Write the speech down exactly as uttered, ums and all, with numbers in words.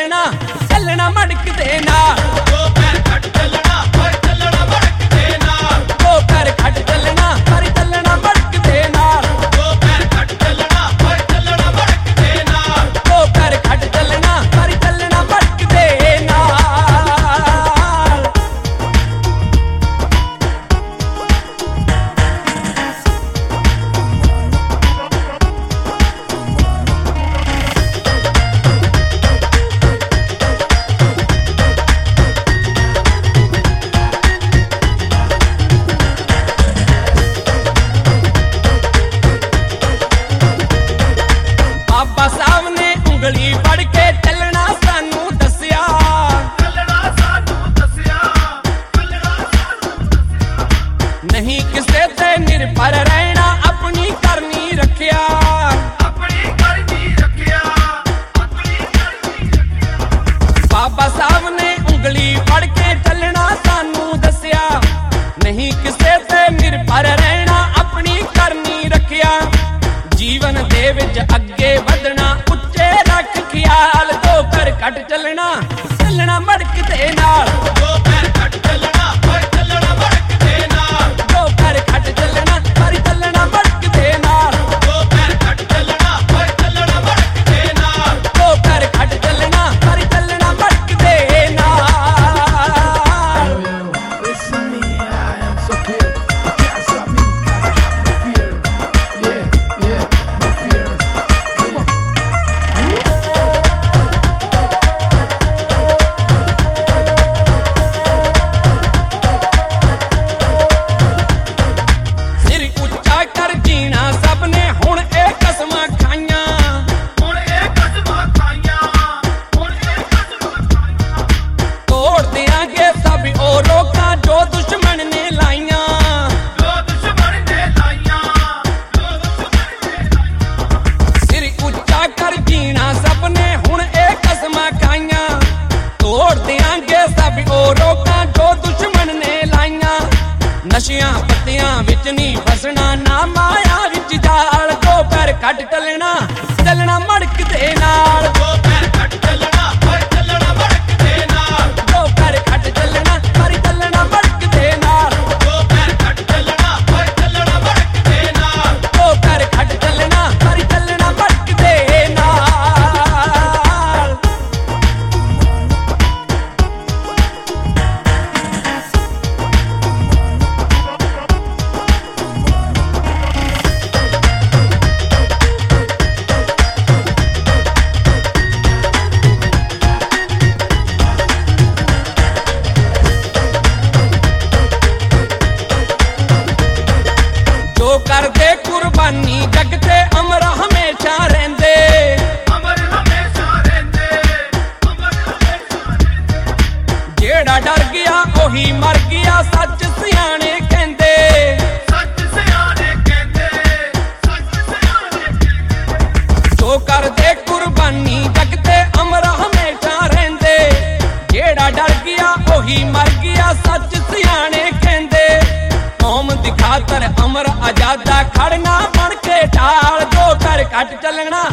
ਚੱਲਣਾ ਚੱਲਣਾ ਮੜਕ ਦੇ ਨਾਲ ਦੋ ਪੈਰ ਕੱਟ ਚੱਲਣਾ ਓਏ ਚੱਲਣਾ ਮੜਕ ਦੇ ਨਾਲ ਦੋ ਪੈਰ ਕੱਟ ਚੱਲਣਾ ਪਰ ਚੱਲਣਾ ਮੜਕ ਦੇ ਨਾਲ ਦੋ ਪੈਰ ਕੱਟ ਚੱਲਣਾ ਓਏ ਚੱਲਣਾ ਮੜਕ ਦੇ ਨਾਲ ਦੋ ਪੈਰ ਕੱਟ ਚੱਲਣਾ ਪਰ ਚੱਲਣਾ ਮੜਕ ਦੇ ਨਾਲ ਬਾਬਾ ਸਾਹਿਬ ਨੇ ਉਂਗਲੀ ਫੜ ਕੇ ਚੱਲਣਾ ਸਾਨੂੰ ਦੱਸਿਆ ਚੱਲਣਾ ਸਾਨੂੰ ਦੱਸਿਆ ਚੱਲਣਾ ਸਾਨੂੰ ਦੱਸਿਆ ਨਹੀਂ ਕਿਸੇ ਤੇ ਨਿਰਭਰ ਰਹਿਣਾ ਆਪਣੀ ਕਰਨੀ ਰੱਖਿਆ ਆਪਣੀ ਕਰਨੀ ਰੱਖਿਆ ਆਪਣੀ ਕਰਨੀ ਰੱਖਿਆ ਬਾਬਾ ਸਾਹਿਬ ਨੇ ਉਂਗਲੀ ਫੜ ਕੇ ਚੱਲਣਾ ਸਾਨੂੰ ਦੱਸਿਆ ਨਹੀਂ ਕਿਸੇ ਤੇ ਨਿਰਭਰ ਰਹਿਣਾ ਆਪਣੀ ਕਰਨੀ ਰੱਖਿਆ ਜੀਵਨ ਦੇ ਵਿੱਚ ਅੱਗੇ ਵਧਣਾ ਉੱਚੇ ਰੱਖ ਖਿਆਲ ਦੋ ਪੈਰ ਕੱਟ ਚੱਲਣਾ ਚੱਲਣਾ ਮੜਕ ਦੇ ਨਾਲ ਦੋ ਪੈਰ ਕੱਟ ਚੱਲਣਾ ਓਏ ਚੱਲਣਾ ਮੜਕ ਦੇ ਨਾਲ ਦੋ ਪੈਰ ਕੱਟ ਚੱਲਣਾ ਪਰ ਚੱਲਣਾ ਮੜਕ ਦੇ ਨਾਲ ਦੋ ਪੈਰ ਕੱਟ ਚੱਲਣਾ ਓਏ ਚੱਲਣਾ ਮੜਕ ਦੇ ਨਾਲ ਦੋ ਪੈਰ ਕੱਟ ਚੱਲਣਾ ਪਰ ਚੱਲਣਾ ਮੜਕ ਦੇ ਨਾਲ Listen me, I am so clear. You can't stop me, I have no fear. Yeah, yeah, no fear. Come on. ਸਿਰ ਉੱਚਾ ਕਰ ਜੀਣਾ ਸਭ ਨੇ ਹੁਣ ਇਹ ਕਸਮਾਂ ਖਾਈਆਂ ਹੁਣ ਇਹ ਕਸਮਾਂ ਖਾਈਆਂ ਹੁਣ ਇਹ ਕਸਮਾਂ ਖਾਈਆਂ ਤੋੜ ਦਿਆਂਗੇ ਸਭ ਉਹ ਰੋਕਾਂ ਜੋ ਦੁਸ਼ਮਣ ਨੇ ਲਾਈਆਂ ਜੋ ਦੁਸ਼ਮਣ ਨੇ ਲਾਈਆਂ ਜੋ ਦੁਸ਼ਮਣ ਨੇ ਲਾਈਆਂ ਸਿਰ ਉੱਚਾ ਕਰ ਜੀਣਾ ਸਭ ਨੇ ਹੁਣ ਇਹ ਕਸਮਾਂ ਖਾਈਆਂ ਤੋੜ ਦਿਆਂਗੇ ਸਭ ਉਹ ਰੋਕਾਂ ਜੋ ਦੁਸ਼ਮਣ ਨੇ ਲਾਈਆਂ ਨਸ਼ਿਆਂ ਪੱਤਿਆਂ ਵਿੱਚ ਨਹੀਂ ਫਸਣਾ ਨਾ ਮਾਇਆ ਵਿੱਚ ਜਾਲ ਦੋ ਪੈਰ ਕੱਟ ਚੱਲਣਾ ਚੱਲਣਾ ਮੜਕ ਦੇ ਨਾਲ ਦੋ ਪੈਰ ਕੱਟ ਚੱਲਣਾ ਓਏ ਚੱਲਣਾ ਮੜਕ ਦੇ ਨਾਲ ਦੋ ਪੈਰ ਕੱਟ ਚੱਲਣਾ ਪਰ ਚੱਲਣਾ ਮੜਕ ਦੇ ਨਾਲ ਦੋ ਪੈਰ ਕੱਟ ਚੱਲਣਾ ਓਏ ਚੱਲਣਾ ਮੜਕ ਦੇ ਨਾਲ ਦੋ ਪੈਰ ਕੱਟ ਚੱਲਣਾ ਪਰ ਚੱਲਣਾ ਮੜਕ ਦੇ ਨਾਲ ਜੋ ਕਰਦੇ ਕੁਰਬਾਨੀ ਜਗ ਤੇ ਅਮਰ ਹਮੇਸ਼ਾ ਰਹਿੰਦੇ ਅਮਰ ਹਮੇਸ਼ਾ ਰਹਿੰਦੇ ਅਮਰ ਹਮੇਸ਼ਾ ਰਹਿੰਦੇ ਜਿਹੜਾ ਡਰ ਗਿਆ ਉਹੀ ਮਰ ਗਿਆ ਸੱਚ ਸਿਆਣੇ ਕਹਿੰਦੇ ਸੱਚ ਸਿਆਣੇ ਕਹਿੰਦੇ ਸੱਚ ਸਿਆਣੇ ਕਹਿੰਦੇ ਜੋ ਕਰਦੇ ਕੁਰਬਾਨੀ ਜਗ ਤੇ ਅਮਰ ਹਮੇਸ਼ਾ ਰਹਿੰਦੇ ਜਿਹੜਾ ਡਰ ਗਿਆ ਉਹੀ ਮਰ ਗਿਆ ਸੱਚ ਸਿਆਣੇ ਕਹਿੰਦੇ ਕੌਮ ਦੀ ਖਾਤਰ ਅਮਰ ਆਜ਼ਾਦਾ ਖੜਨਾ ਬਣ ਕੇ ਢਾਲ ਦੋ ਪੈਰ ਕੱਟ ਚੱਲਣਾ